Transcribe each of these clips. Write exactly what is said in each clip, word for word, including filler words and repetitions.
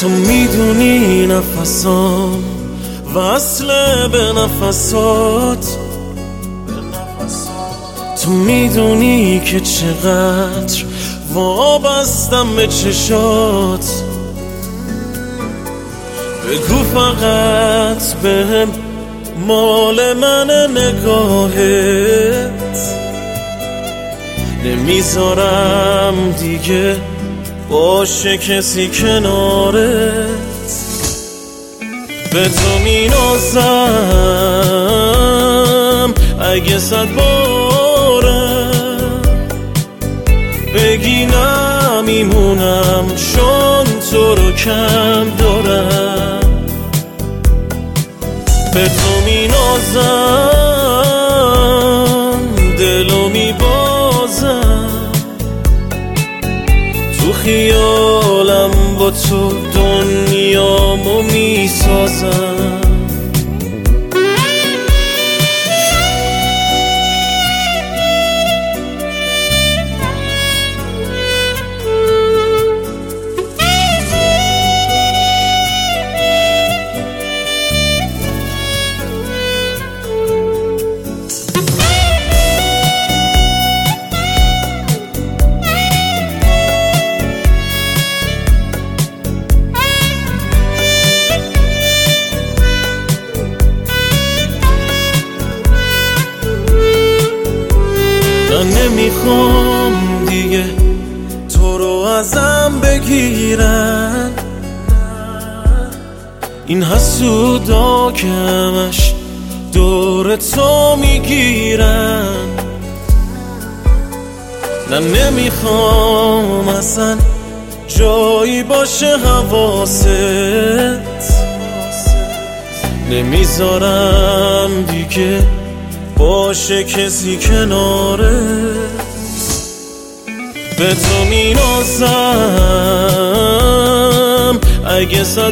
تو میدونی نفسام وصل به نفسات، تو میدونی که چقدر وابستم به چشات. بگو فقط بهم مال من نگاهت، نمیذارم دیگه باشه کسی کنارت. به تو مینازم اگه صد بارم بگی نمیمونم، چون تو رو کم دارم. به تو مینازم دلو میبازم، تو خیالم با تو دنیامو میسازم. من نمیخوام دیگه تو رو ازم بگیرن، این حسودا که همش دور تو میگیرن. نه نمیخوام اصلا جایی باشه حواست، نمیذارم دیگه باشه کسی کناره. به تو مینازم اگه صد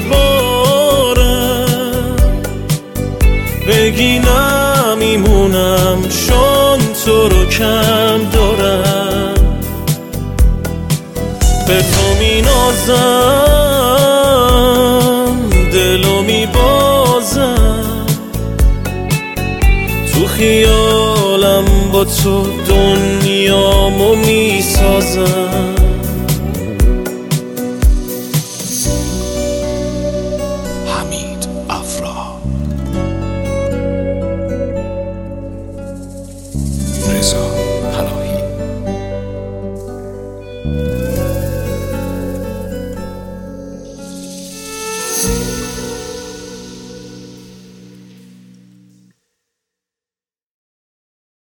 بارم بگی نمیمونم، چون تو رو کم دارم. به تو مینازم دلو میبازم، تو خیالم با تو دنیامو میسازم. حمید افرا، رضا پناهی.